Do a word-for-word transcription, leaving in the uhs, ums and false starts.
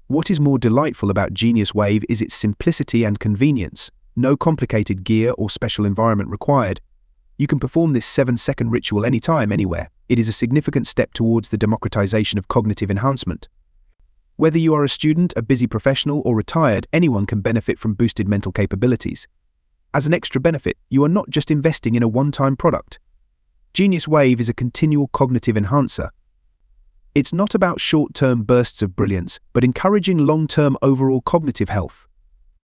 What is more delightful about Genius Wave is its simplicity and convenience. No complicated gear or special environment required. You can perform this seven-second ritual anytime, anywhere. It is a significant step towards the democratization of cognitive enhancement. Whether you are a student, a busy professional, or retired, anyone can benefit from boosted mental capabilities. As an extra benefit, you are not just investing in a one-time product. Genius Wave is a continual cognitive enhancer. It's not about short-term bursts of brilliance, but encouraging long-term overall cognitive health.